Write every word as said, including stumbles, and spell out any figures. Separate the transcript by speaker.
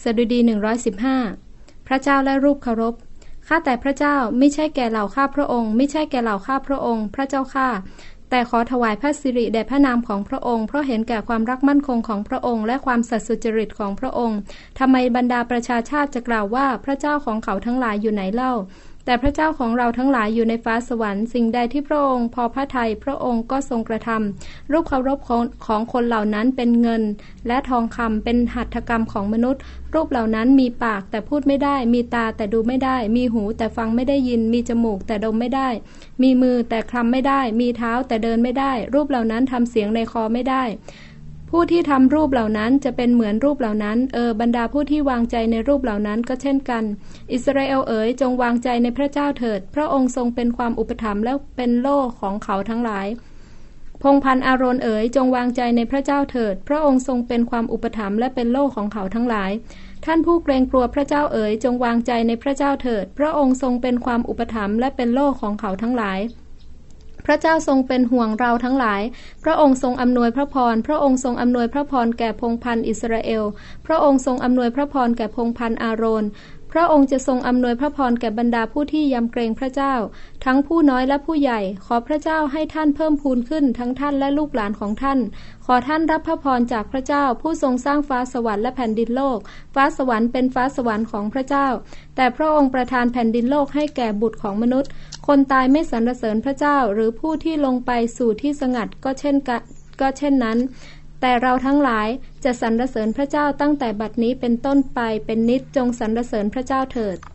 Speaker 1: สดุดีหนึ่งร้อยสิบห้าพระเจ้าและรูปเคารพข้าแต่พระเจ้าไม่ใช่แก่เหล่าข้าพระองค์ไม่ใช่แก่เหล่าข้าพระองค์พระเจ้าข้าแต่ขอถวายพระสิริแด่พระนามของพระองค์เพราะเห็นแก่ความรักมั่นคงของพระองค์และความสัตย์สุจริตของพระองค์ทำไมบรรดาประชาชาติจะกล่าวว่าพระเจ้าของเขาทั้งหลายอยู่ไหนเล่าแต่พระเจ้าของเราทั้งหลายอยู่ในฟ้าสวรรค์สิ่งใดที่พระองค์พอพระทัยพระองค์ก็ทรงกระทำรูปเคารพของของคนเหล่านั้นเป็นเงินและทองคำเป็นหัตถกรรมของมนุษย์รูปเหล่านั้นมีปากแต่พูดไม่ได้มีตาแต่ดูไม่ได้มีหูแต่ฟังไม่ได้ยินมีจมูกแต่ดมไม่ได้มีมือแต่คลำไม่ได้มีเท้าแต่เดินไม่ได้รูปเหล่านั้นทำเสียงในคอไม่ได้ผู้ที่ทำรูปเหล่านั้นจะเป็นเหมือนรูปเหล่านั้นเออบรรดาผู้ที่วางใจในรูปเหล่านั้นก็เช่นกันอิสราเอลเอ๋ยจงวางใจในพระเจ้าเถิดพระองค์ทรงเป็นความอุปถัมภ์และเป็นโล่ของเขาทั้งหลายพงศ์พันธุ์อาโรนเอ๋ยจงวางใจในพระเจ้าเถิดพระองค์ทรงเป็นความอุปถัมภ์และเป็นโล่ของเขาทั้งหลายท่านผู้เกรงกลัวพระเจ้าเอ๋ยจงวางใจในพระเจ้าเถิดพระองค์ทรงเป็นความอุปถัมภ์และเป็นโล่ของเขาทั้งหลายพระเจ้าทรงเป็นห่วงเราทั้งหลายพระองค์ทรงอำนวยพระพรพระองค์ทรงอำนวยพระพรแก่พงศ์พันธุ์อิสราเอลพระองค์ทรงอำนวยพระพรแก่พงศ์พันธุ์อาโรนพระองค์จะทรงอำนวยพระพรแก่บรรดาผู้ที่ยำเกรงพระเจ้าทั้งผู้น้อยและผู้ใหญ่ขอพระเจ้าให้ท่านเพิ่มพูนขึ้นทั้งท่านและลูกหลานของท่านขอท่านรับพระพรจากพระเจ้าผู้ทรงสร้างฟ้าสวรรค์และแผ่นดินโลกฟ้าสวรรค์เป็นฟ้าสวรรค์ของพระเจ้าแต่พระองค์ประทานแผ่นดินโลกให้แก่บุตรของมนุษย์คนตายไม่สรรเสริญพระเจ้าหรือผู้ที่ลงไปสู่ที่สงัดก็เช่นกันก็เช่นนั้นแต่เราทั้งหลายจะสรรเสริญพระเจ้าตั้งแต่บัดนี้เป็นต้นไปเป็นนิจจงสรรเสริญพระเจ้าเถิด